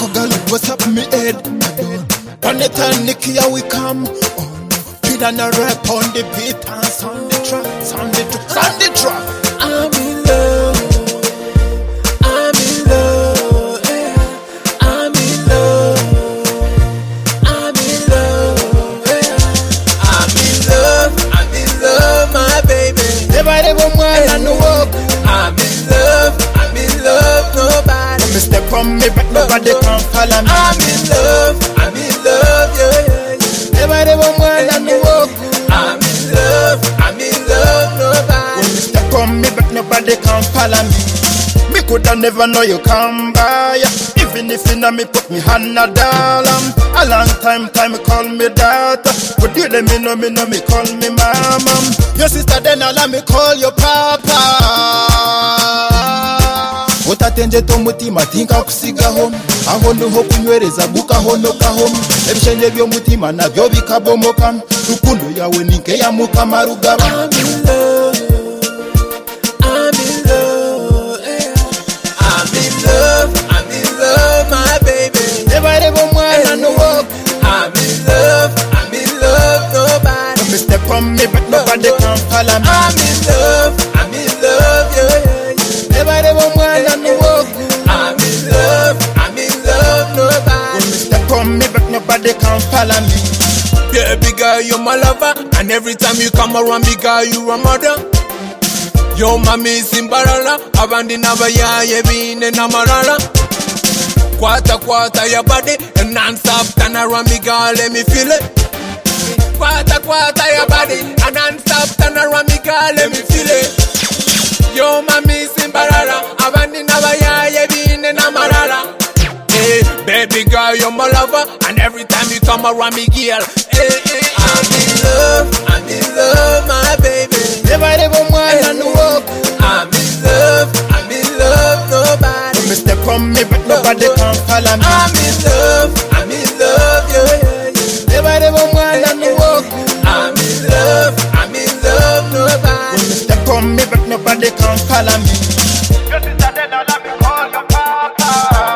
Coco girl, what's up me head? On the time, Nicky, how we come? Kid and a rap on the beat and sound the track, sound the track, sound the track. I'm in love, I'm in love, yeah. I'm in love, I'm in love, yeah. I'm in love, I'm in love, my baby. Never ever want to walk. I'm in love, nobody. Let me step on me, but nobody can follow me. I'm in love, yeah, yeah, yeah. Never ever want to walk. I'm in love, nobody. When you step on me, but nobody can follow me. Me coulda never know you come by. Even if you know me, put me hand a dollar. A long time call me daughter. But you let me know, me call me mama. Your sister then allow me call your papa. Utatenje to mutima tinka kusiga home. Aho niho kunywereza gukahonoka home. Ebishenge byo mutima nabyo bikabomoka. Rukundo yawe ninke ya mukama rugaba. I'm in love, I'm in love, yeah. I'm in love, my baby. Never ever wanna no walk. I'm in love, nobody. Let me step on me, but nobody can follow me. I'm in love, yeah, yeah, yeah. Never ever wanna no walk. I'm in love, nobody. When me step on me, but nobody can follow me. Yeah, big girl, you're my lover, and every time you come around, big girl, you're a mother. Yo, mami, simbarala, abandi nabaya, yebine namarala. Kwata, your body, and non-stop, turn around, big girl, let me feel it. Kwata, your body, and non-stop, turn around, big girl, let me feel it. Yo, mami, simbarala, abandi nabaya, yebine namarala. Hey, baby girl, you're my lover, and every time you come around me, girl, hey, I'm in love, my baby. Never ever wanna no walk. I'm in love, nobody. When me step on me, but nobody can follow me. I'm in love, yeah, yeah, yeah. Never ever wanna no walk. I'm in love, nobody. When me step on me, but nobody can follow me. Your sister then allow me call your papa.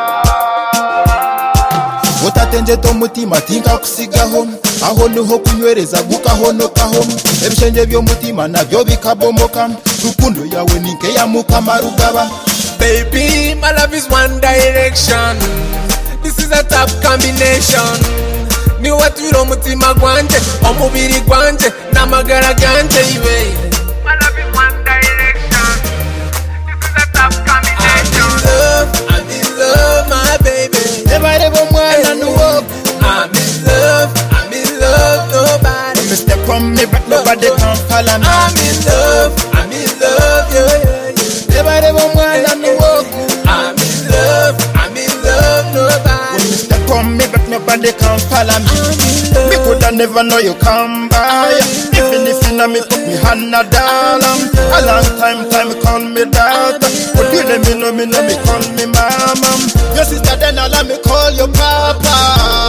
Utatenje to mutima tinka kusiga home. Aho niho kunywereza gukahonoka home. Ebishenge byo mutima nabyo bikabomoka. Rukundo yawe ninke ya mukama rugaba. Baby, my love is one direction. This is a top combination. Ni watu mutima gwanje, omubiri gwanje, namagara ganje ibe. My love is one direction. This is a top combination. I'm in love, my baby. Never ever wanna no walk. I'm in love, nobody. When me step on me, but nobody can follow me. I'm in love, yeah, yeah, yeah. Never ever wanna no walk. I'm in love, nobody. When me step on me, but nobody can follow me. Me coulda never know you come by. Even if you know me, put me hand a dollar. A long time call me daughter. But you let me know, me call me mama. Your sister then allow me call your papa.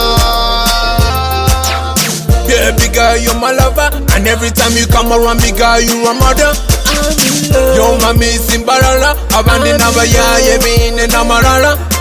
Yeah, big girl, you're my lover, and every time you come around, big girl, you're a mother. I'm in love. Yo, mami, simbarala, abandi nabaya, yebine namarala.